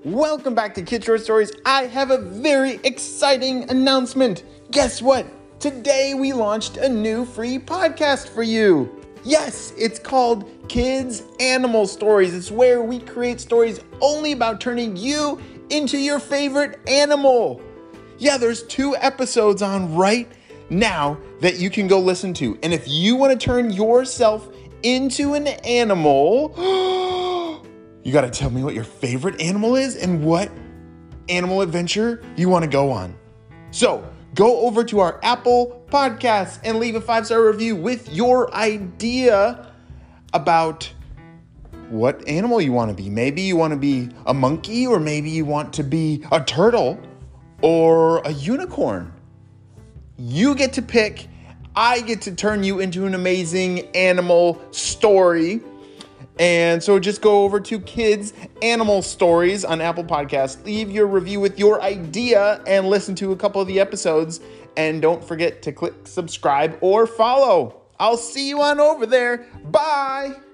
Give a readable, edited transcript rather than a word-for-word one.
Welcome back to Kid Short Stories. I have a very exciting announcement. Guess what? Today we launched a new free podcast for you. Yes, it's called Kids Animal Stories. It's where we create stories only about turning you into your favorite animal. Yeah, there's 2 episodes on right now that you can go listen to. And if you want to turn yourself into an animal, you got to tell me what your favorite animal is and what animal adventure you want to go on. So go over to our Apple Podcasts and leave a 5-star review with your idea about what animal you want to be. Maybe you want to be a monkey, or maybe you want to be a turtle or a unicorn. You get to pick. I get to turn you into an amazing animal story. And so just go over to Kids Animal Stories on Apple Podcasts. Leave your review with your idea and listen to a couple of the episodes. And don't forget to click subscribe or follow. I'll see you on over there. Bye.